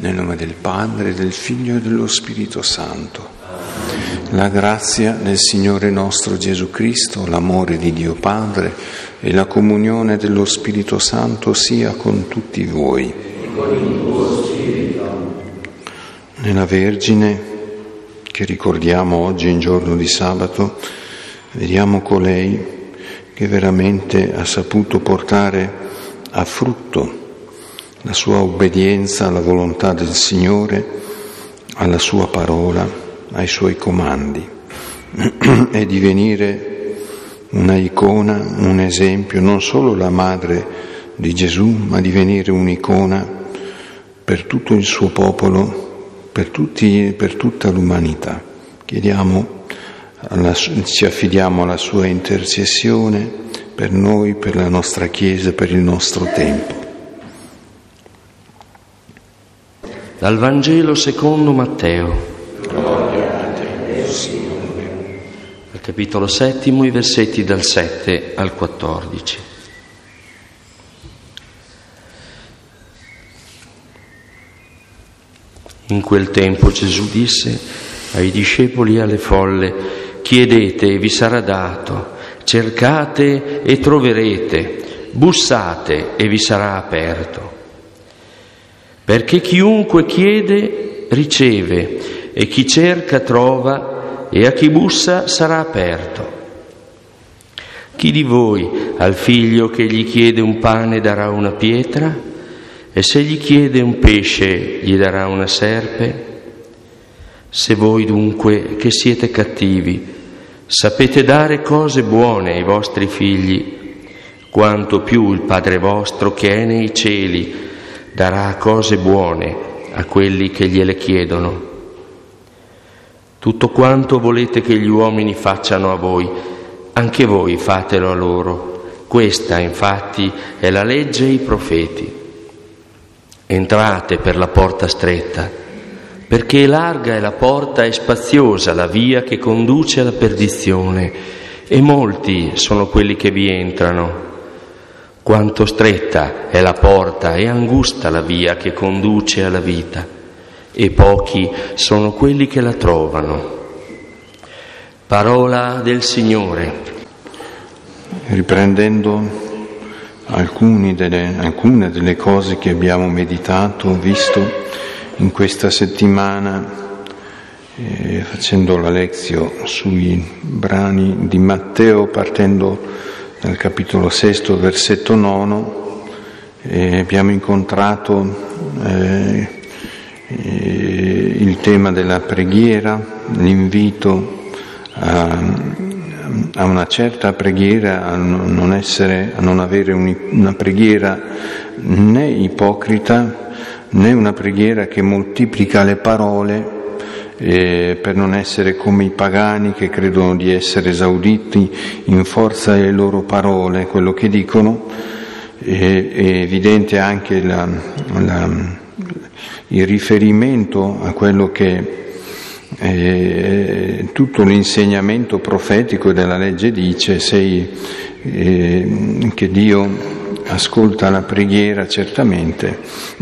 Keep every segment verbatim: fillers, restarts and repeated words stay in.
Nel nome del Padre, del Figlio e dello Spirito Santo. La grazia del Signore nostro Gesù Cristo, l'amore di Dio Padre e la comunione dello Spirito Santo sia con tutti voi. Nella Vergine, che ricordiamo oggi in giorno di sabato, vediamo colei che veramente ha saputo portare a frutto la sua obbedienza alla volontà del Signore, alla sua parola, ai suoi comandi, e divenire una icona, un esempio, non solo la madre di Gesù, ma divenire un'icona per tutto il suo popolo, per, tutti, per tutta l'umanità. Chiediamo, alla, ci affidiamo alla sua intercessione per noi, per la nostra Chiesa, per il nostro tempo. Dal Vangelo secondo Matteo. Gloria a te, Signore. Al capitolo settimo, i versetti dal sette al quattordici. In quel tempo Gesù disse ai discepoli e alle folle: chiedete e vi sarà dato, cercate e troverete, bussate e vi sarà aperto. Perché chiunque chiede riceve, e chi cerca trova, e a chi bussa sarà aperto. Chi di voi al figlio che gli chiede un pane darà una pietra? E se gli chiede un pesce gli darà una serpe? Se voi dunque, che siete cattivi, sapete dare cose buone ai vostri figli, quanto più il Padre vostro che è nei cieli darà cose buone a quelli che gliele chiedono. Tutto quanto volete che gli uomini facciano a voi, anche voi fatelo a loro. Questa, infatti, è la legge e i profeti. Entrate per la porta stretta, perché larga è la porta e spaziosa la via che conduce alla perdizione, e molti sono quelli che vi entrano. Quanto stretta è la porta e angusta la via che conduce alla vita, e pochi sono quelli che la trovano. Parola del Signore. Riprendendo alcuni delle, alcune delle cose che abbiamo meditato, visto in questa settimana, eh, facendo la lezio sui brani di Matteo, partendo dal capitolo sesto, versetto nono, eh, abbiamo incontrato eh, eh, il tema della preghiera, l'invito a, a una certa preghiera, a non essere, a non avere un, una preghiera né ipocrita, né una preghiera che moltiplica le parole, Eh, per non essere come i pagani che credono di essere esauditi in forza delle loro parole, quello che dicono. Eh, è evidente anche la, la, il riferimento a quello che eh, tutto l'insegnamento profetico della legge dice, sei, eh, che Dio ascolta la preghiera certamente,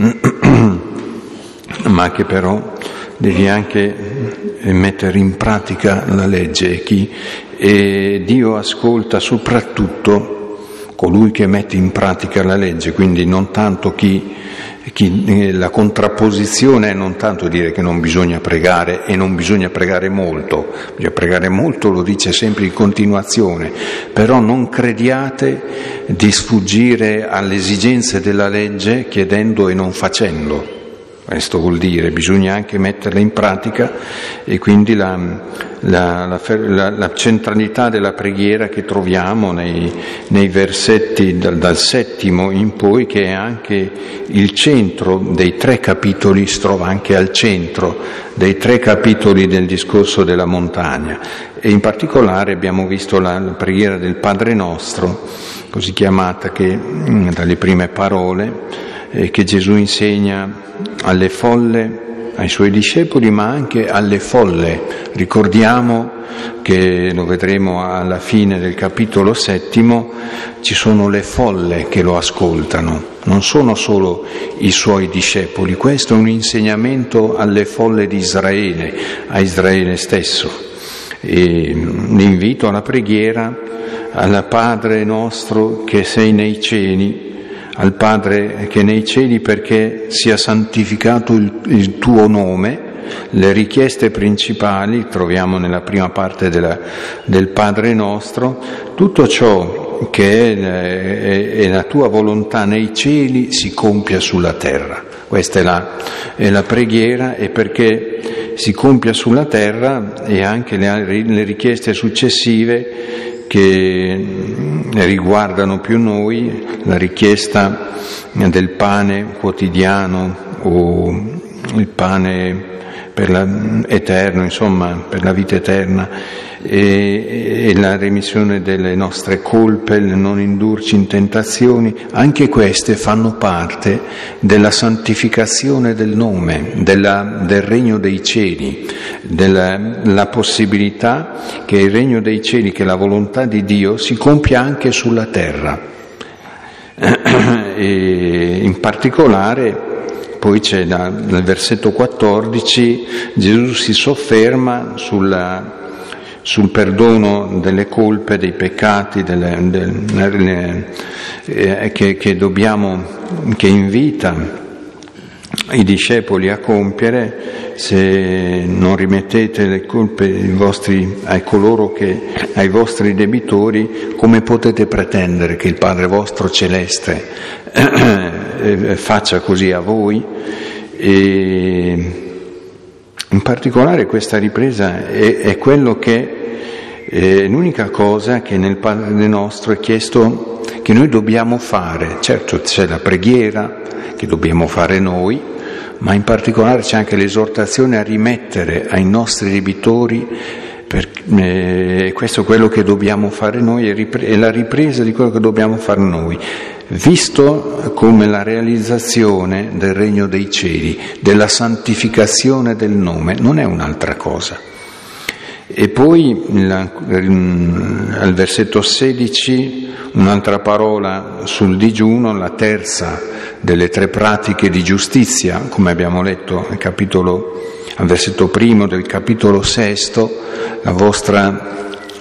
ma che però devi anche mettere in pratica la legge. Chi, e Dio ascolta soprattutto colui che mette in pratica la legge, quindi non tanto chi, chi la contrapposizione è non tanto dire che non bisogna pregare e non bisogna pregare molto, bisogna pregare molto, lo dice sempre in continuazione, però non crediate di sfuggire alle esigenze della legge chiedendo e non facendo. Questo vuol dire, bisogna anche metterla in pratica, e quindi la, la, la, la centralità della preghiera che troviamo nei, nei versetti dal, dal settimo in poi, che è anche il centro dei tre capitoli, si trova anche al centro dei tre capitoli del discorso della montagna. E in particolare abbiamo visto la, la preghiera del Padre Nostro, così chiamata, che dalle prime parole, eh, che Gesù insegna alle folle ai suoi discepoli, ma anche alle folle. Ricordiamo che, lo vedremo alla fine del capitolo settimo, ci sono le folle che lo ascoltano, non sono solo i suoi discepoli. Questo è un insegnamento alle folle di Israele, a Israele stesso. E l'invito alla preghiera, al Padre nostro che sei nei cieli, al Padre che è nei cieli, perché sia santificato il, il tuo nome. Le richieste principali troviamo nella prima parte della, del Padre nostro: tutto ciò che è, è, è la tua volontà nei cieli si compia sulla terra. Questa è la, è la preghiera, e perché si compia sulla terra, e anche le, le richieste successive che riguardano più noi, la richiesta del pane quotidiano o il pane per la, eterno, insomma, per la vita eterna, e, e la remissione delle nostre colpe, il non indurci in tentazioni, anche queste fanno parte della santificazione del nome, della, del regno dei cieli, della la possibilità che il regno dei cieli, che la volontà di Dio, si compia anche sulla terra. E in particolare poi c'è da, nel versetto quattordici, Gesù si sofferma sulla, sul perdono delle colpe, dei peccati, delle, delle, eh, che, che dobbiamo, che invita i discepoli a compiere. Se non rimettete le colpe ai vostri, ai coloro che, ai vostri debitori, come potete pretendere che il Padre vostro celeste eh, faccia così a voi? E in particolare questa ripresa è, è quello che è l'unica cosa che nel Padre nostro è chiesto che noi dobbiamo fare. Certo, c'è la preghiera che dobbiamo fare noi, ma in particolare c'è anche l'esortazione a rimettere ai nostri debitori, per, eh, questo è quello che dobbiamo fare noi, è, ripre- è la ripresa di quello che dobbiamo fare noi, visto come la realizzazione del regno dei cieli, della santificazione del nome, non è un'altra cosa. E poi la, al versetto sedici un'altra parola sul digiuno, la terza delle tre pratiche di giustizia, come abbiamo letto al capitolo, al versetto primo del capitolo sesto, la vostra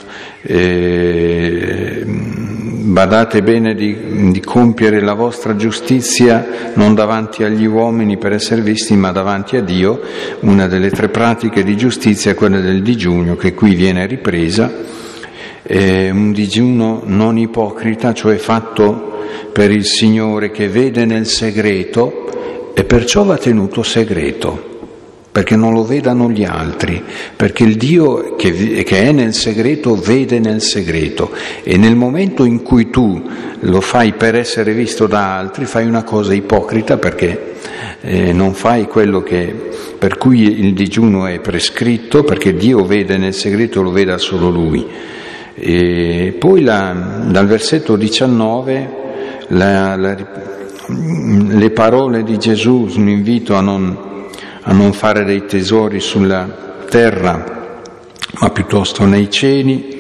eh, badate bene di, di compiere la vostra giustizia non davanti agli uomini per essere visti, ma davanti a Dio. Una delle tre pratiche di giustizia è quella del digiuno, che qui viene ripresa. È un digiuno non ipocrita, cioè fatto per il Signore, che vede nel segreto, e perciò va tenuto segreto, perché non lo vedano gli altri, perché il Dio che, che è nel segreto vede nel segreto, e nel momento in cui tu lo fai per essere visto da altri fai una cosa ipocrita, perché eh, non fai quello che, per cui il digiuno è prescritto, perché Dio vede nel segreto, lo veda solo Lui. E poi la, dal versetto diciannove la, la, le parole di Gesù, un invito a non, a non fare dei tesori sulla terra, ma piuttosto nei cieli.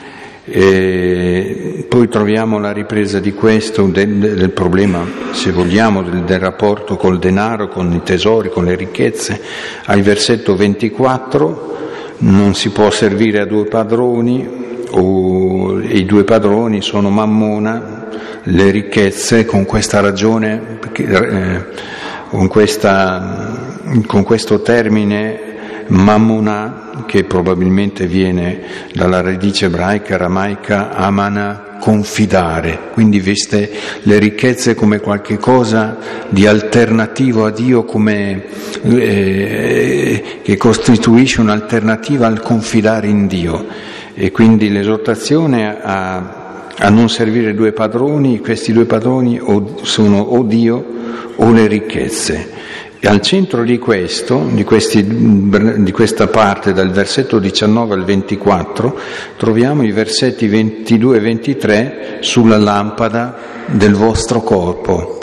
E poi troviamo la ripresa di questo, del, del problema, se vogliamo, del, del rapporto col denaro, con i tesori, con le ricchezze. Al versetto ventiquattro, non si può servire a due padroni, o i due padroni sono Mammona, le ricchezze. Con questa ragione, eh, con, questa, con questo termine Mammona, che probabilmente viene dalla radice ebraica, aramaica, amana, confidare, quindi veste le ricchezze come qualche cosa di alternativo a Dio, come eh, che costituisce un'alternativa al confidare in Dio. E quindi l'esortazione a, a non servire due padroni. Questi due padroni o sono o Dio o le ricchezze. E al centro di questo, di, questi, di questa parte, dal versetto diciannove al ventiquattro, troviamo i versetti ventidue e ventitré sulla lampada del vostro corpo.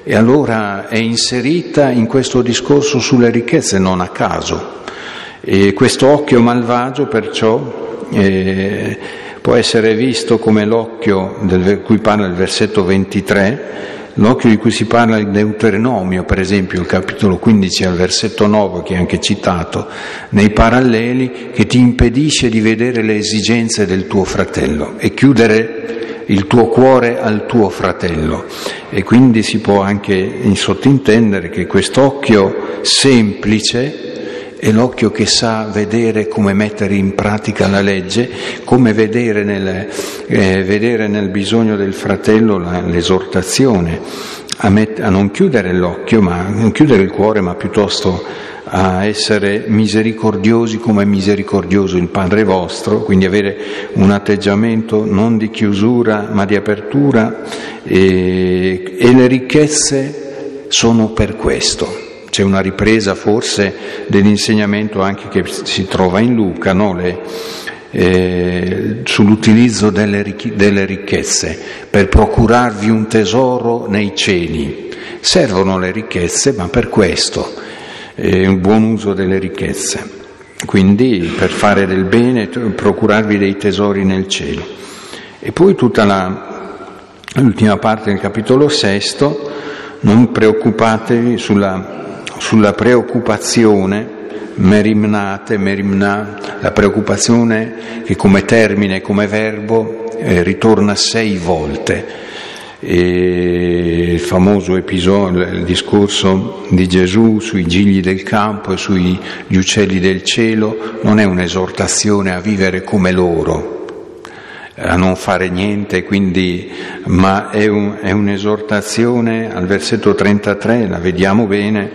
e allora è inserita in questo discorso sulle ricchezze non a caso. E questo occhio malvagio perciò eh, può essere visto come l'occhio di cui parla il versetto ventitré, l'occhio di cui si parla in Deuteronomio, per esempio, il capitolo quindici al versetto nove, che è anche citato nei paralleli, che ti impedisce di vedere le esigenze del tuo fratello e chiudere il tuo cuore al tuo fratello. E quindi si può anche sottintendere che quest'occhio semplice è l'occhio che sa vedere come mettere in pratica la legge, come vedere nel, eh, vedere nel bisogno del fratello la, l'esortazione a, met- a non chiudere l'occhio, ma non chiudere il cuore, ma piuttosto a essere misericordiosi come è misericordioso il Padre vostro, quindi avere un atteggiamento non di chiusura ma di apertura, e, e le ricchezze sono per questo. C'è una ripresa forse dell'insegnamento anche che si trova in Luca, no? Le, eh, sull'utilizzo delle, ricch- delle ricchezze per procurarvi un tesoro nei cieli. Servono le ricchezze, ma per questo è un buon uso delle ricchezze. Quindi per fare del bene, procurarvi dei tesori nel cielo. E poi tutta la, l'ultima parte del capitolo sesto, non preoccupatevi sulla sulla preoccupazione, merimnate, merimna, la preoccupazione che come termine, come verbo, eh, ritorna sei volte. E il famoso episodio, il discorso di Gesù sui gigli del campo e sugli uccelli del cielo, non è un'esortazione a vivere come loro, a non fare niente, quindi, ma è, un, è un'esortazione al versetto trentatré, la vediamo bene,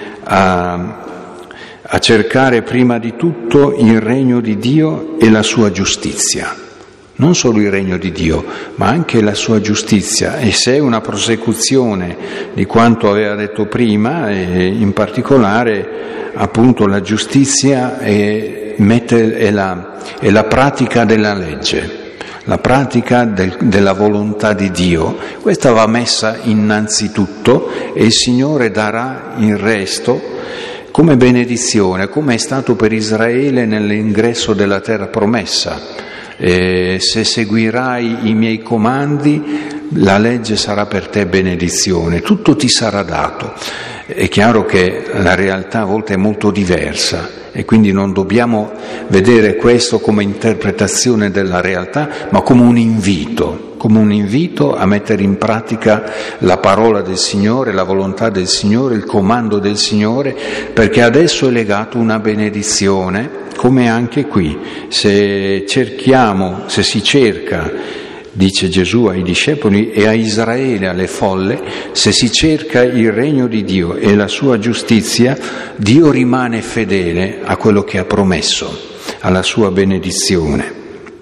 a, a cercare prima di tutto il regno di Dio e la sua giustizia. Non solo il regno di Dio, ma anche la sua giustizia. E se è una prosecuzione di quanto aveva detto prima, e in particolare appunto la giustizia è, mette, è, la, è la pratica della legge. La pratica del, della volontà di Dio, questa va messa innanzitutto e il Signore darà il resto come benedizione, come è stato per Israele nell'ingresso della terra promessa. Eh, se seguirai i miei comandi, la legge sarà per te benedizione, tutto ti sarà dato. È chiaro che la realtà a volte è molto diversa, e quindi non dobbiamo vedere questo come interpretazione della realtà, ma come un invito, come un invito a mettere in pratica la parola del Signore, la volontà del Signore, il comando del Signore, perché adesso è legato una benedizione, come anche qui. Se cerchiamo, se si cerca, dice Gesù ai discepoli e a Israele, alle folle, se si cerca il regno di Dio e la sua giustizia, Dio rimane fedele a quello che ha promesso, alla sua benedizione.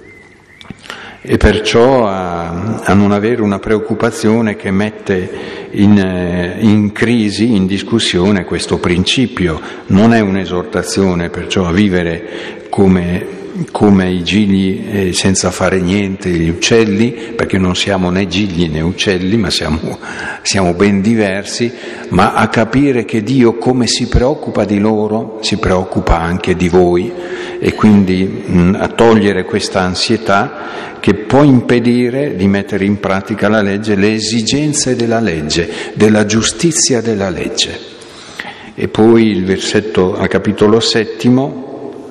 E perciò a, a non avere una preoccupazione che mette in, in crisi, in discussione questo principio. Non è un'esortazione perciò a vivere come come i gigli eh, senza fare niente, gli uccelli, perché non siamo né gigli né uccelli, ma siamo, siamo ben diversi, ma a capire che Dio, come si preoccupa di loro, si preoccupa anche di voi, e quindi mh, a togliere questa ansietà che può impedire di mettere in pratica la legge, le esigenze della legge, della giustizia della legge. E poi il versetto al capitolo settimo,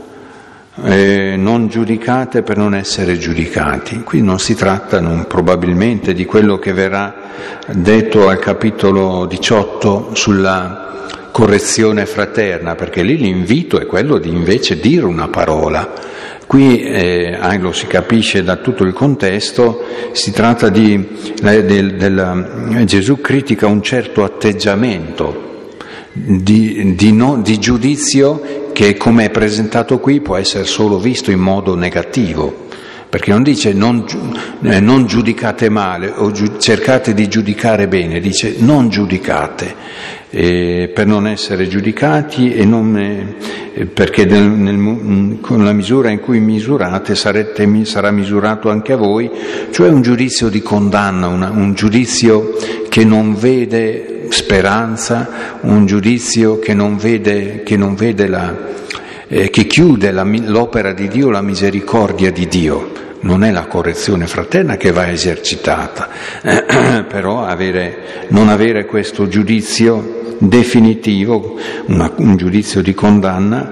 Eh, non giudicate per non essere giudicati. Qui non si tratta non, probabilmente di quello che verrà detto al capitolo diciotto sulla correzione fraterna, perché lì l'invito è quello di invece dire una parola. Qui eh, lo si capisce da tutto il contesto, si tratta di eh, del, del, Gesù critica un certo atteggiamento di, di, no, di giudizio che, come è presentato qui, può essere solo visto in modo negativo, perché non dice non, eh, non giudicate male o giu- cercate di giudicare bene, dice non giudicate, eh, per non essere giudicati, e non, eh, perché nel, nel, con la misura in cui misurate sarete, sarà misurato anche a voi, cioè un giudizio di condanna, una, un giudizio che non vede speranza, un giudizio che non vede, che non vede la, eh, che chiude la, l'opera di Dio, la misericordia di Dio. Non è la correzione fraterna che va esercitata, eh, però avere, non avere questo giudizio definitivo, una, un giudizio di condanna,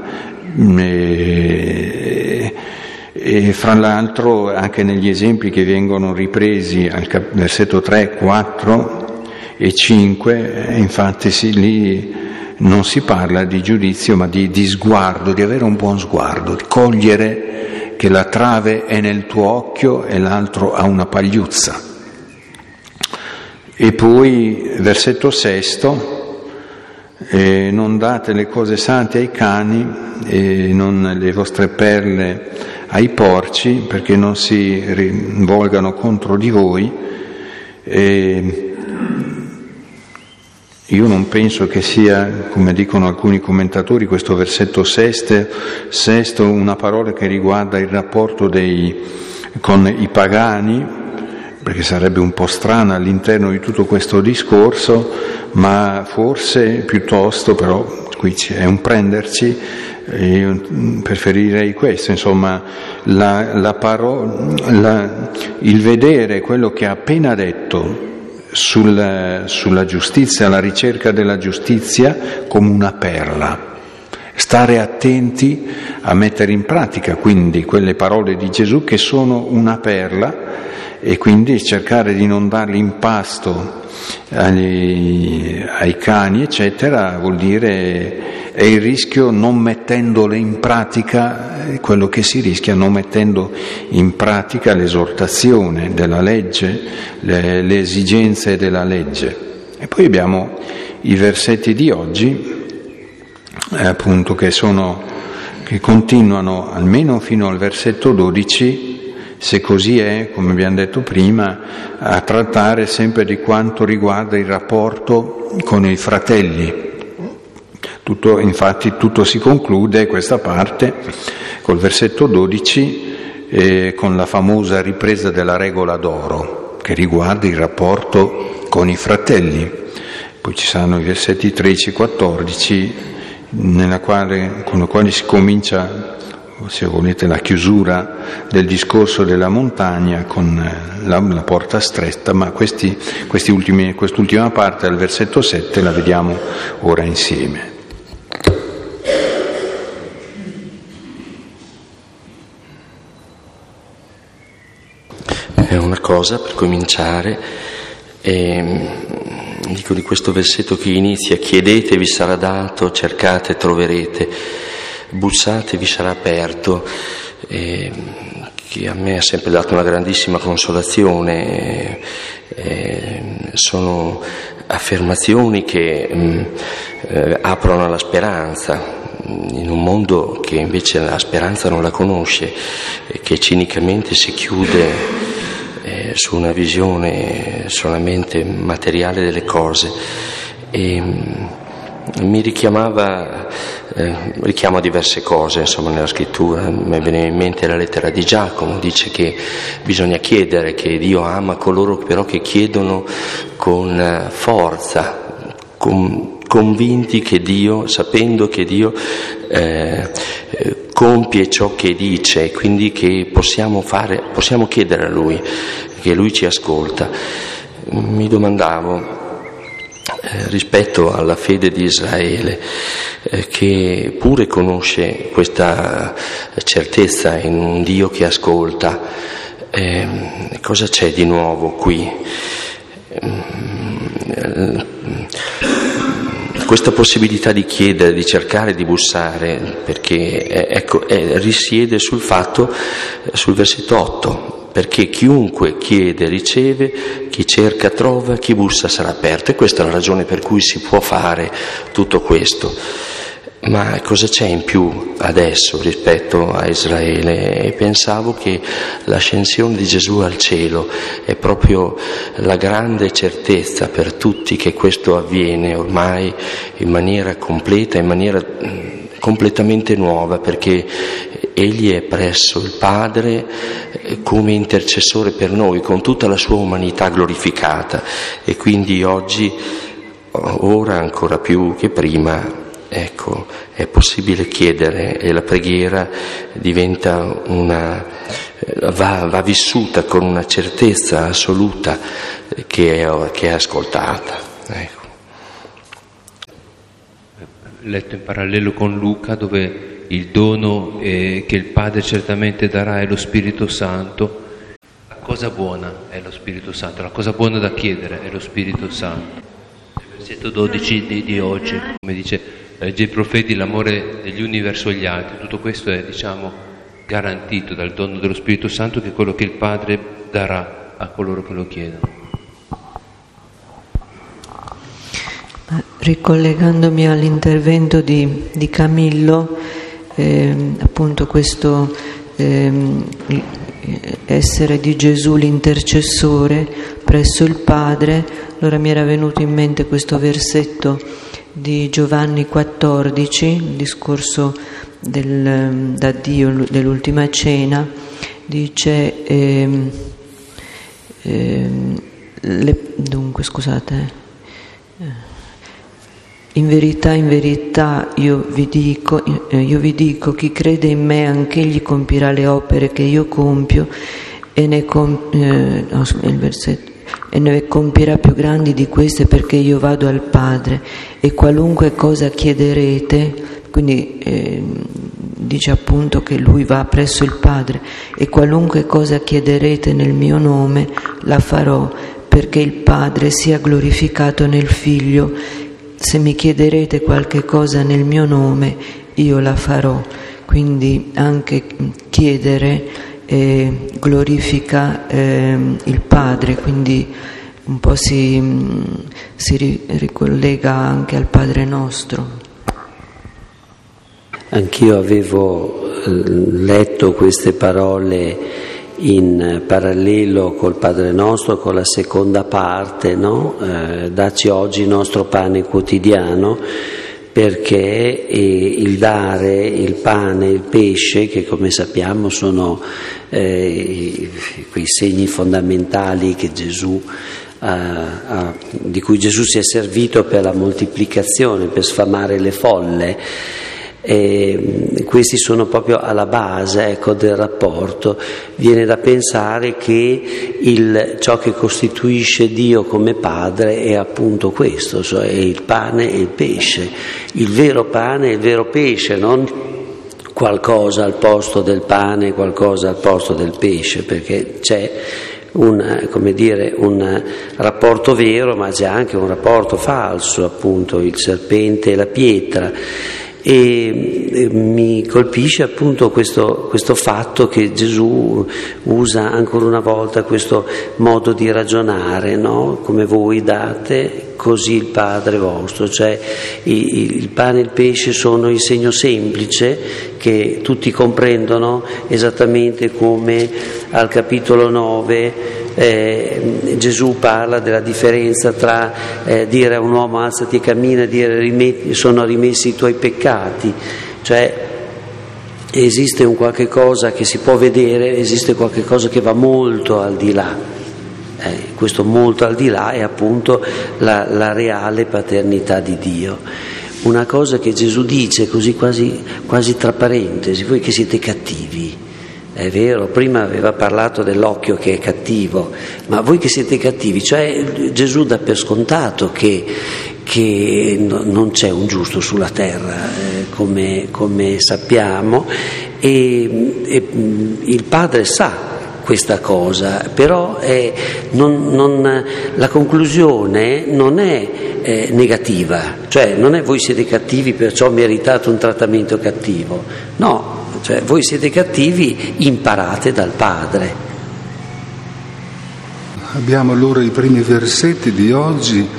eh, e fra l'altro anche negli esempi che vengono ripresi al cap- versetto tre, quattro e cinque, infatti sì, lì non si parla di giudizio ma di, di sguardo, di avere un buon sguardo, di cogliere che la trave è nel tuo occhio e l'altro ha una pagliuzza. E poi versetto sesto, eh, non date le cose sante ai cani e non le vostre perle ai porci, perché non si rivolgano contro di voi. E io non penso che sia, come dicono alcuni commentatori, questo versetto seste, sesto una parola che riguarda il rapporto dei, con i pagani, perché sarebbe un po' strana all'interno di tutto questo discorso, ma forse piuttosto, però qui è un prenderci, io preferirei questo, insomma, la, la paro, la, il vedere quello che ha appena detto sul, sulla giustizia, la ricerca della giustizia come una perla. Stare attenti a mettere in pratica quindi quelle parole di Gesù che sono una perla, e quindi cercare di non darli in pasto agli, ai cani eccetera, vuol dire è il rischio non mettendole in pratica, quello che si rischia non mettendo in pratica l'esortazione della legge, le, le esigenze della legge. E poi abbiamo i versetti di oggi, eh, appunto, che sono che continuano almeno fino al versetto dodici, se così è, come abbiamo detto prima, a trattare sempre di quanto riguarda il rapporto con i fratelli. Tutto, infatti tutto si conclude, questa parte, col versetto dodici, eh, con la famosa ripresa della regola d'oro, che riguarda il rapporto con i fratelli. Poi ci saranno i versetti tredici e quattordici, nella quale, con i quali si comincia, se volete, la chiusura del discorso della montagna con la, la porta stretta, ma questi, questi ultimi, quest'ultima parte, al versetto sette, la vediamo ora insieme. È una cosa per cominciare, e dico di questo versetto che inizia: chiedete vi sarà dato, cercate troverete, bussate vi sarà aperto, eh, che a me ha sempre dato una grandissima consolazione. Eh, sono affermazioni che mh, eh, aprono alla speranza in un mondo che invece la speranza non la conosce, eh, che cinicamente si chiude eh, su una visione solamente materiale delle cose. E mh, mi richiamava eh, richiama diverse cose, insomma, nella scrittura. Mi veniva in mente la lettera di Giacomo, dice che bisogna chiedere, che Dio ama coloro però che chiedono con forza, con, convinti che Dio, sapendo che Dio eh, compie ciò che dice, quindi che possiamo fare, possiamo chiedere a Lui, che Lui ci ascolta. Mi domandavo, Eh, rispetto alla fede di Israele, eh, che pure conosce questa certezza in un Dio che ascolta, eh, cosa c'è di nuovo qui? Eh, questa possibilità di chiedere, di cercare, di bussare, perché eh, ecco, eh, risiede sul fatto, sul versetto otto, perché chiunque chiede riceve, chi cerca trova, chi bussa sarà aperto. E questa è la ragione per cui si può fare tutto questo. Ma cosa c'è in più adesso rispetto a Israele? E pensavo che l'ascensione di Gesù al cielo è proprio la grande certezza per tutti che questo avviene ormai in maniera completa, in maniera completamente nuova, perché Egli è presso il Padre come intercessore per noi, con tutta la sua umanità glorificata, e quindi oggi ora ancora più che prima, ecco, è possibile chiedere, e la preghiera diventa una, va, va vissuta con una certezza assoluta che è, che è ascoltata. Ecco. Letto in parallelo con Luca, dove il dono eh, che il Padre certamente darà è lo Spirito Santo. La cosa buona è lo Spirito Santo, la cosa buona da chiedere è lo Spirito Santo. Nel versetto dodici di, di oggi, come dice, legge i profeti, l'amore degli uni verso gli altri, tutto questo è, diciamo, garantito dal dono dello Spirito Santo, che è quello che il Padre darà a coloro che lo chiedono. Ricollegandomi all'intervento di, di Camillo, eh, appunto questo eh, essere di Gesù l'intercessore presso il Padre, allora mi era venuto in mente questo versetto di Giovanni quattordici, il discorso del, da Dio dell'ultima cena, dice eh, eh, le, dunque scusate in verità, in verità io vi dico, io vi dico, chi crede in me anch'egli compirà le opere che io compio e ne, com, eh, no, il versetto, e ne compirà più grandi di queste, perché io vado al Padre, e qualunque cosa chiederete, quindi eh, dice appunto che lui va presso il Padre, e qualunque cosa chiederete nel mio nome la farò, perché il Padre sia glorificato nel Figlio. Se mi chiederete qualche cosa nel mio nome, io la farò. Quindi anche chiedere eh, glorifica eh, il Padre, quindi un po' si, si ricollega anche al Padre nostro. Anch'io avevo letto queste parole in parallelo col Padre Nostro, con la seconda parte, no? Eh, dacci oggi il nostro pane quotidiano, perché eh, il dare il pane e il pesce, che come sappiamo sono eh, quei segni fondamentali che Gesù ha, ha, di cui Gesù si è servito per la moltiplicazione, per sfamare le folle. E questi sono proprio alla base, ecco, del rapporto. Viene da pensare che il, ciò che costituisce Dio come Padre è appunto questo, cioè il pane e il pesce, il vero pane e il vero pesce, non qualcosa al posto del pane, qualcosa al posto del pesce, perché c'è un, come dire, un rapporto vero, ma c'è anche un rapporto falso, appunto il serpente e la pietra. E mi colpisce appunto questo, questo fatto che Gesù usa ancora una volta questo modo di ragionare, no? Come voi date, così il Padre vostro, cioè il pane e il pesce sono il segno semplice che tutti comprendono, esattamente come al capitolo nove Eh, Gesù parla della differenza tra eh, dire a un uomo alzati e cammina e dire rimetti, sono rimessi i tuoi peccati, cioè esiste un qualche cosa che si può vedere, esiste qualche cosa che va molto al di là, eh, questo molto al di là è appunto la, la reale paternità di Dio. Una cosa che Gesù dice così quasi, quasi tra parentesi: voi che siete cattivi. È vero, prima aveva parlato dell'occhio che è cattivo, ma voi che siete cattivi, cioè Gesù dà per scontato che, che no, non c'è un giusto sulla terra, eh, come, come sappiamo, e, e il Padre sa questa cosa, però è, non, non, la conclusione non è eh, negativa, cioè non è voi siete cattivi perciò meritate un trattamento cattivo, no. Cioè, voi siete cattivi, imparate dal Padre. Abbiamo allora i primi versetti di oggi,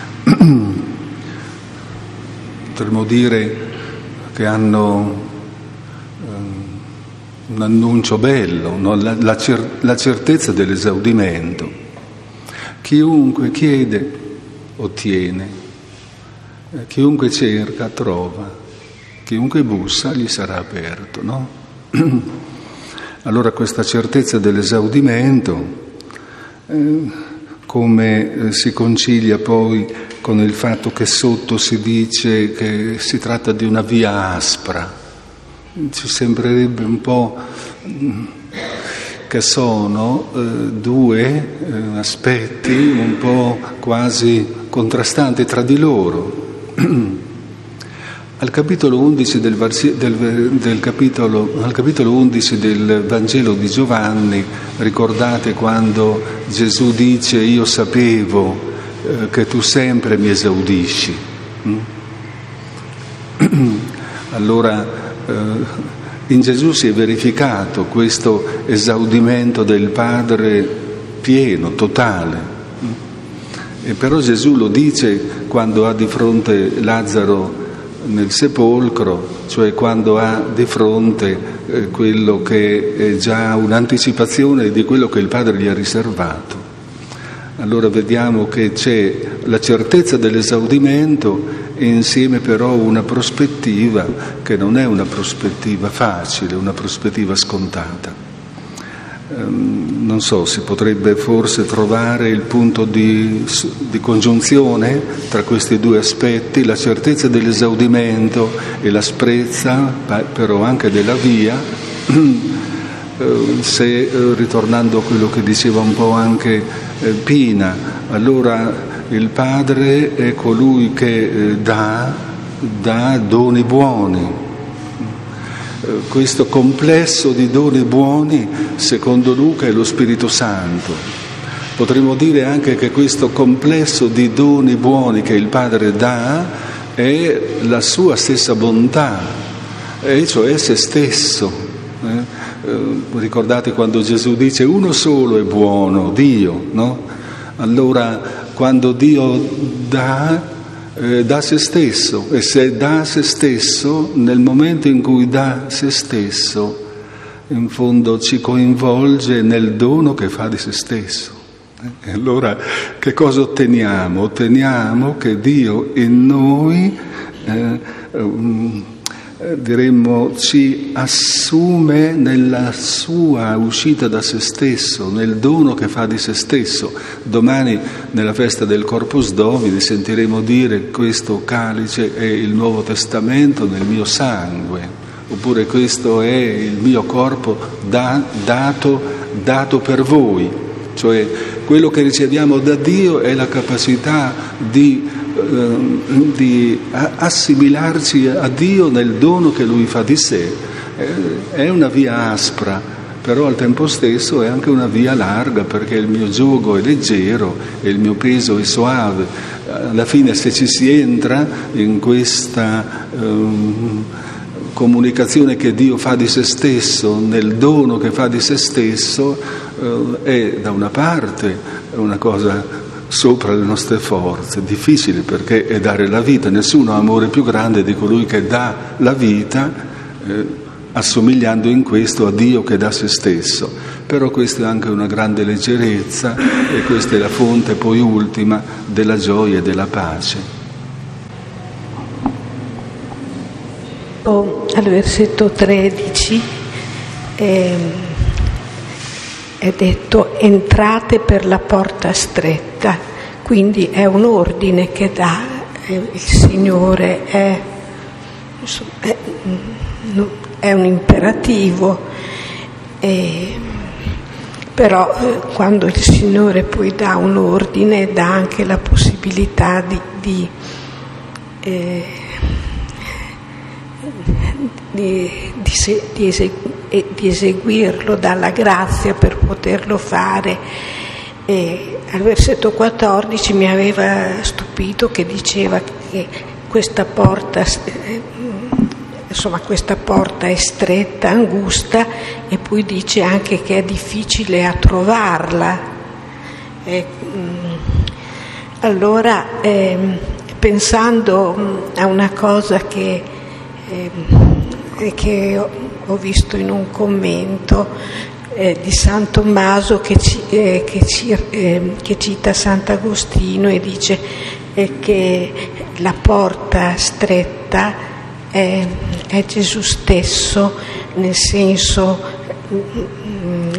potremmo dire che hanno um, un annuncio bello, no? la, la, cer- la certezza dell'esaudimento. Chiunque chiede, ottiene, eh, chiunque cerca, trova. Chiunque bussa gli sarà aperto, no? Allora questa certezza dell'esaudimento, eh, come eh, si concilia poi con il fatto che sotto si dice che si tratta di una via aspra. Ci sembrerebbe un po' che sono eh, due eh, aspetti un po' quasi contrastanti tra di loro. Al capitolo undici del, del, del capitolo, al capitolo undici del Vangelo di Giovanni, ricordate quando Gesù dice: io sapevo eh, che tu sempre mi esaudisci. Mm? Allora eh, in Gesù si è verificato questo esaudimento del Padre pieno, totale. Mm? E però Gesù lo dice quando ha di fronte Lazzaro nel sepolcro, cioè quando ha di fronte eh, quello che è già un'anticipazione di quello che il Padre gli ha riservato. Allora vediamo che c'è la certezza dell'esaudimento e insieme però una prospettiva che non è una prospettiva facile, una prospettiva scontata. Um, non so, si potrebbe forse trovare il punto di, di congiunzione tra questi due aspetti, la certezza dell'esaudimento e l'asprezza però anche della via, uh, se uh, ritornando a quello che diceva un po' anche uh, Pina, allora il Padre è colui che uh, dà, dà doni buoni. Questo complesso di doni buoni, secondo Luca, è lo Spirito Santo. Potremmo dire anche che questo complesso di doni buoni che il Padre dà è la sua stessa bontà, e cioè se stesso. Eh? Eh, ricordate quando Gesù dice uno solo è buono, Dio, no? Allora quando Dio dà, Eh, da se stesso, e se dà se stesso, nel momento in cui dà se stesso, in fondo ci coinvolge nel dono che fa di se stesso. E allora che cosa otteniamo? Otteniamo che Dio in noi eh, um, diremmo ci assume nella sua uscita da se stesso, nel dono che fa di se stesso. Domani nella festa del Corpus Domini sentiremo dire questo calice è il Nuovo Testamento nel mio sangue, oppure questo è il mio corpo da, dato, dato per voi. Cioè quello che riceviamo da Dio è la capacità di di assimilarci a Dio nel dono che Lui fa di sé. È una via aspra, però al tempo stesso è anche una via larga, perché il mio giogo è leggero e il mio peso è soave. Alla fine, se ci si entra in questa um, comunicazione che Dio fa di se stesso, nel dono che fa di se stesso, uh, è da una parte una cosa sopra le nostre forze, difficile, perché è dare la vita. Nessuno ha amore più grande di colui che dà la vita, eh, assomigliando in questo a Dio che dà se stesso. Però questa è anche una grande leggerezza, e questa è la fonte poi ultima della gioia e della pace. Oh, al versetto tredici eh, è detto: entrate per la porta stretta, quindi è un ordine che dà eh, il Signore, è, è, è un imperativo, eh, però eh, quando il Signore poi dà un ordine dà anche la possibilità di, di, eh, di, di, se, di eseguire e di eseguirlo, dalla grazia per poterlo fare. E al versetto quattordici mi aveva stupito che diceva che questa porta, insomma, questa porta è stretta, angusta, e poi dice anche che è difficile a trovarla. E, allora, eh, pensando a una cosa che, eh, che ho visto in un commento eh, di San Tommaso che, ci, eh, che, ci, eh, che cita Sant'Agostino e dice eh, che la porta stretta è, è Gesù stesso, nel senso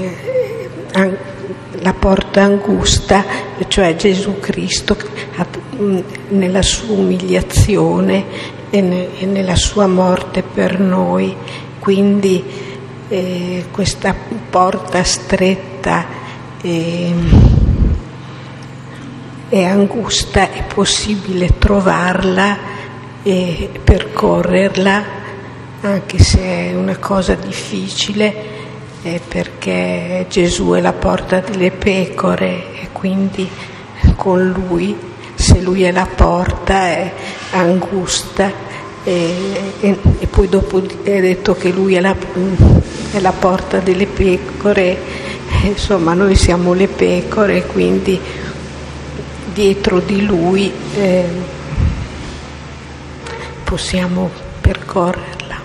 eh, la porta angusta, cioè Gesù Cristo nella sua umiliazione e, ne, e nella sua morte per noi. Quindi eh, questa porta stretta e, e angusta è possibile trovarla e percorrerla, anche se è una cosa difficile, eh, perché Gesù è la porta delle pecore e quindi con lui, se lui è la porta, è angusta, e, e, e poi dopo è detto che lui è la, è la porta delle pecore, e insomma noi siamo le pecore, quindi dietro di lui eh, possiamo percorrerla.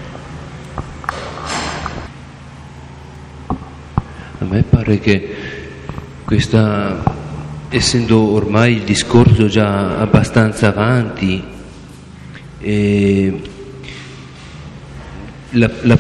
A me pare che questa, essendo ormai il discorso già abbastanza avanti, e la, la,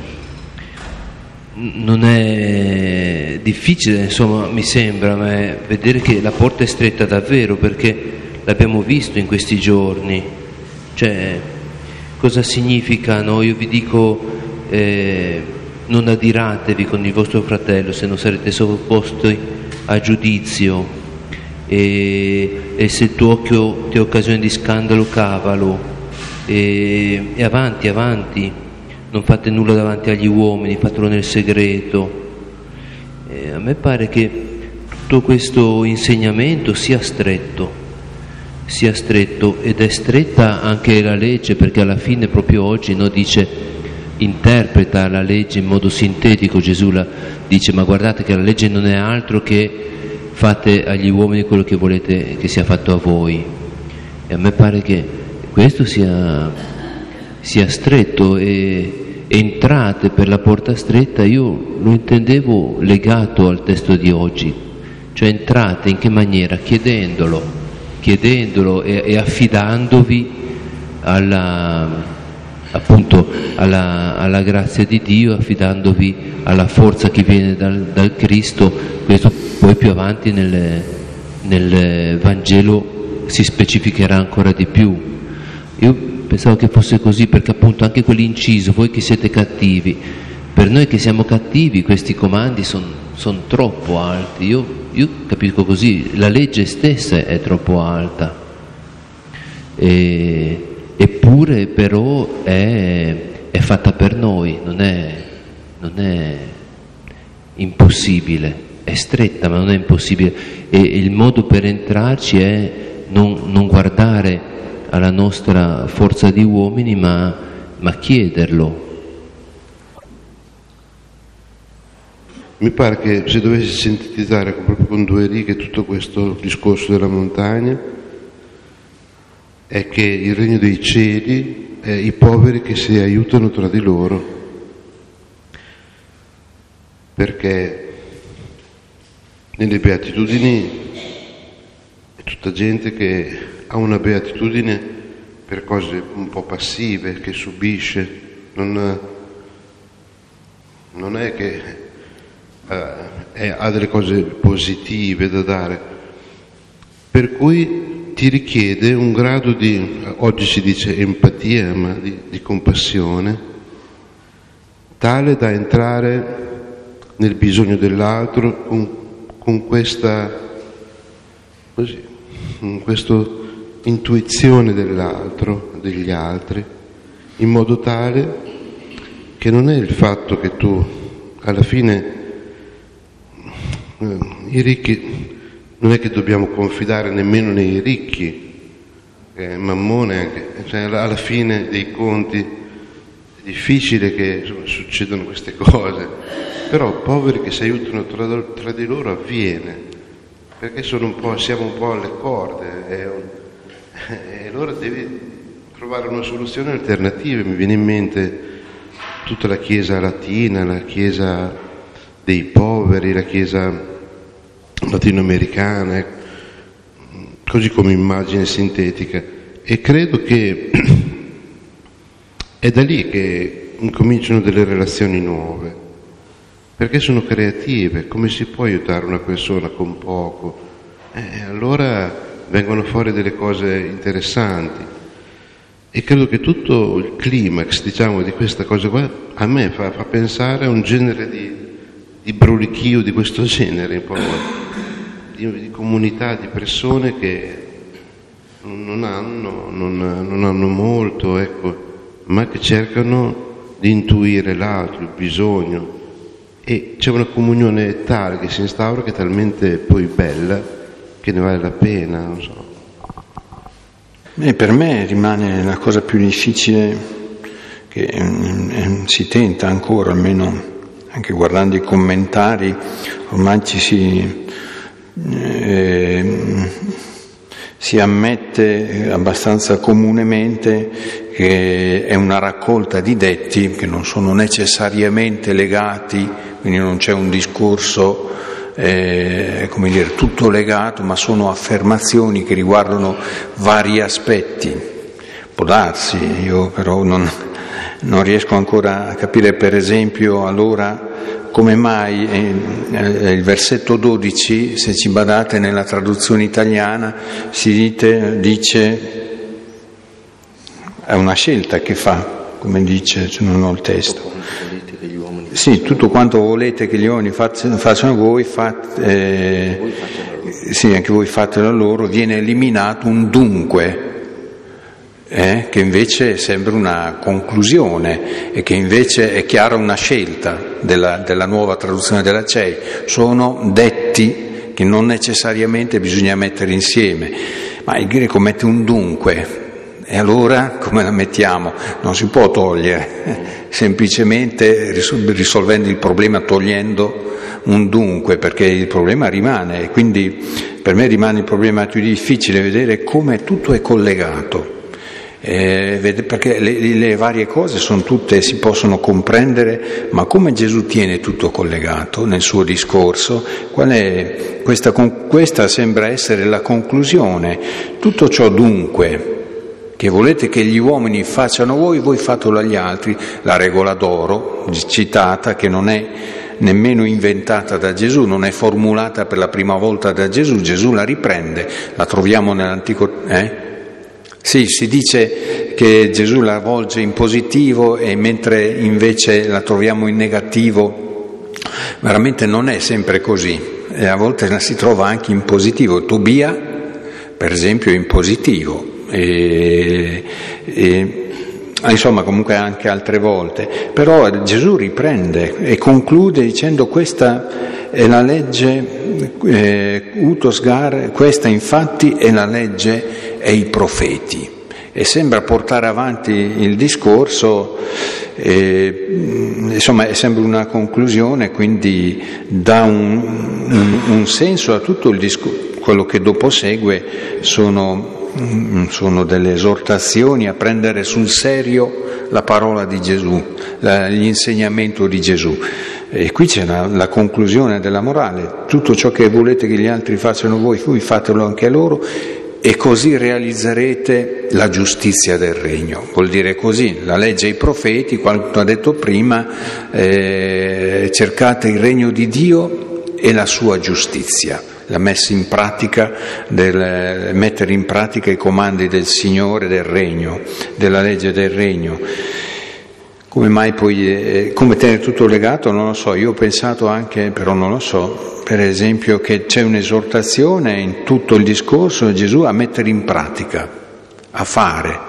non è difficile, insomma, mi sembra, ma è vedere che la porta è stretta davvero, perché l'abbiamo visto in questi giorni. Cioè, cosa significa? No? Io vi dico, eh, non adiratevi con il vostro fratello, se non sarete sottoposti a giudizio, e, e se il tuo occhio ti è occasione di scandalo, cavalo, e, e avanti, avanti, non fate nulla davanti agli uomini, fatelo nel segreto. E a me pare che tutto questo insegnamento sia stretto, sia stretto, ed è stretta anche la legge, perché alla fine proprio oggi, no, dice, interpreta la legge in modo sintetico. Gesù la dice: ma guardate che la legge non è altro che fate agli uomini quello che volete che sia fatto a voi. E a me pare che questo sia, sia stretto, e entrate per la porta stretta io lo intendevo legato al testo di oggi, cioè entrate in che maniera? Chiedendolo, chiedendolo e, e affidandovi alla, appunto alla, alla grazia di Dio, affidandovi alla forza che viene dal, dal Cristo. Questo poi più avanti nel, nel Vangelo si specificherà ancora di più. Io pensavo che fosse così, perché appunto anche quell'inciso, voi che siete cattivi, per noi che siamo cattivi questi comandi sono son troppo alti. Io, io capisco così, la legge stessa è troppo alta, e, eppure però è, è fatta per noi, non è, non è impossibile, è stretta ma non è impossibile, e il modo per entrarci è non, non guardare alla nostra forza di uomini, ma, ma chiederlo. Mi pare che se dovessi sintetizzare proprio con due righe tutto questo discorso della montagna, è che il regno dei cieli è i poveri che si aiutano tra di loro, perché nelle beatitudini è tutta gente che ha una beatitudine per cose un po' passive, che subisce, non, non è che eh, è, ha delle cose positive da dare, per cui ti richiede un grado di, oggi si dice empatia, ma di, di compassione, tale da entrare nel bisogno dell'altro con, con questa, così, con questo intuizione dell'altro, degli altri, in modo tale che non è il fatto che tu alla fine eh, i ricchi, non è che dobbiamo confidare nemmeno nei ricchi, eh, Mammone anche, cioè alla fine dei conti è difficile che insomma, succedano queste cose, però poveri che si aiutano tra, tra di loro avviene, perché sono un po', siamo un po' alle corde, è un, e allora devi trovare una soluzione alternativa. Mi viene in mente tutta la Chiesa latina, la Chiesa dei poveri, la Chiesa latinoamericana, così come immagine sintetica, e credo che è da lì che incominciano delle relazioni nuove, perché sono creative. Come si può aiutare una persona con poco? Eh, allora vengono fuori delle cose interessanti. E credo che tutto il climax, diciamo, di questa cosa qua a me fa, fa pensare a un genere di, di brulichio di questo genere, un po' di, di comunità di persone che non hanno, non, non hanno molto, ecco, ma che cercano di intuire l'altro, il bisogno, e c'è una comunione tale che si instaura, che è talmente poi bella che ne vale la pena, non so. E per me rimane la cosa più difficile, che eh, si tenta ancora, almeno anche guardando i commentari, ormai ci si, eh, si ammette abbastanza comunemente che è una raccolta di detti che non sono necessariamente legati, quindi non c'è un discorso Eh, come dire, tutto legato, ma sono affermazioni che riguardano vari aspetti. Può darsi, io però non, non riesco ancora a capire, per esempio, allora come mai eh, il versetto dodici, se ci badate nella traduzione italiana, si dite, dice, è una scelta che fa, come dice, cioè non ho il testo. Sì, tutto quanto volete che gli uomini facciano, facciano voi, fate, eh, sì, anche voi fatelo loro, viene eliminato un dunque, eh, che invece sembra una conclusione e che invece è chiara una scelta della, della nuova traduzione della C E I. Sono detti che non necessariamente bisogna mettere insieme, ma il greco mette un dunque. E allora come la mettiamo? Non si può togliere, semplicemente risolvendo il problema togliendo un dunque, perché il problema rimane, e quindi per me rimane il problema più difficile, vedere come tutto è collegato, eh, perché le, le varie cose sono tutte, si possono comprendere, ma come Gesù tiene tutto collegato nel suo discorso? Qual è questa, questa sembra essere la conclusione. Tutto ciò dunque che volete che gli uomini facciano voi, voi fatelo agli altri, la regola d'oro citata, che non è nemmeno inventata da Gesù, non è formulata per la prima volta da Gesù, Gesù la riprende, la troviamo nell'Antico... Eh? Sì, si dice che Gesù la volge in positivo, e mentre invece la troviamo in negativo, veramente non è sempre così, e a volte la si trova anche in positivo. Tobia, per esempio, è in positivo. E, e, insomma, comunque anche altre volte, però Gesù riprende e conclude dicendo: questa è la legge, eh, utosgar, questa infatti è la legge e i profeti, e sembra portare avanti il discorso, eh, insomma è sempre una conclusione, quindi dà un, un, un senso a tutto il discorso. Quello che dopo segue sono sono delle esortazioni a prendere sul serio la parola di Gesù, l'insegnamento di Gesù. E qui c'è la, la conclusione della morale: tutto ciò che volete che gli altri facciano voi, voi fatelo anche a loro, e così realizzerete la giustizia del regno. Vuol dire così, la legge e i profeti, quanto ha detto prima, eh, cercate il regno di Dio e la sua giustizia, la messa in pratica, del, mettere in pratica i comandi del Signore del regno, della legge del regno. Come mai poi, eh, come tenere tutto legato, non lo so. Io ho pensato anche, però non lo so, per esempio, che c'è un'esortazione in tutto il discorso di Gesù a mettere in pratica, a fare,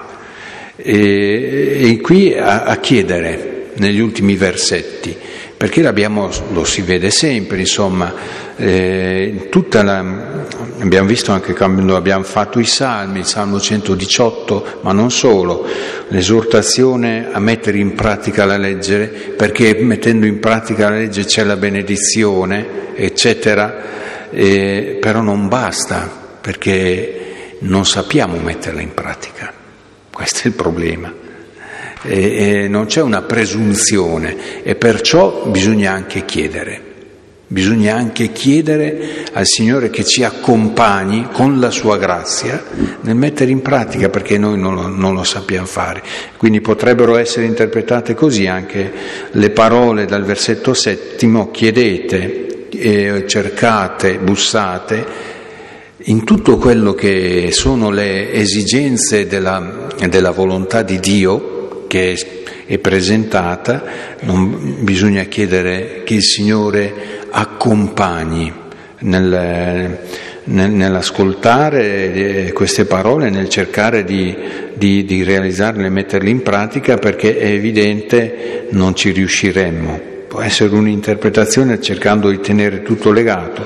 e, e qui a, a chiedere negli ultimi versetti, perché l'abbiamo, lo si vede sempre, insomma, eh, tutta la, abbiamo visto anche quando abbiamo fatto i salmi, il Salmo centodiciotto, ma non solo, l'esortazione a mettere in pratica la legge, perché mettendo in pratica la legge c'è la benedizione, eccetera, eh, però non basta, perché non sappiamo metterla in pratica, questo è il problema. E, e non c'è una presunzione, e perciò bisogna anche chiedere, bisogna anche chiedere al Signore che ci accompagni con la sua grazia nel mettere in pratica, perché noi non lo, non lo sappiamo fare. Quindi potrebbero essere interpretate così anche le parole dal versetto settimo: chiedete, eh, cercate, bussate, in tutto quello che sono le esigenze della, della volontà di Dio che è presentata, non bisogna chiedere che il Signore accompagni nel, nel, nell'ascoltare queste parole, nel cercare di, di, di realizzarle e metterle in pratica, perché è evidente non ci riusciremmo. Può essere un'interpretazione cercando di tenere tutto legato.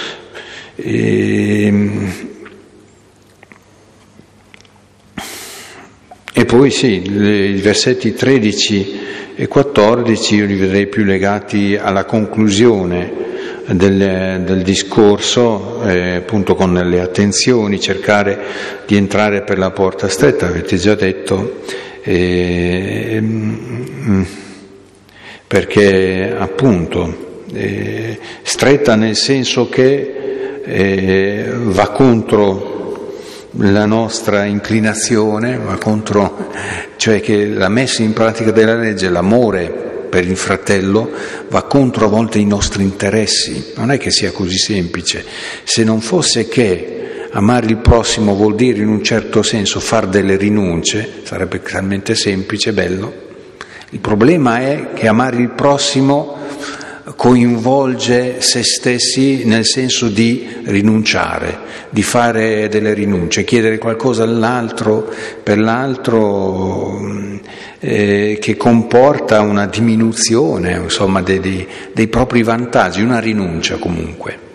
E, e poi sì, i versetti tredici e quattordici io li vedrei più legati alla conclusione del, del discorso, eh, appunto con le attenzioni, cercare di entrare per la porta stretta, avete già detto, eh, perché appunto eh, stretta nel senso che eh, va contro la nostra inclinazione, va contro, cioè che la messa in pratica della legge, l'amore per il fratello, va contro a volte i nostri interessi. Non è che sia così semplice. Se non fosse che amare il prossimo vuol dire in un certo senso far delle rinunce, sarebbe talmente semplice, bello. Il problema è che amare il prossimo coinvolge se stessi nel senso di rinunciare, di fare delle rinunce, chiedere qualcosa all'altro, per l'altro eh, che comporta una diminuzione, insomma, dei, dei, dei propri vantaggi, una rinuncia comunque.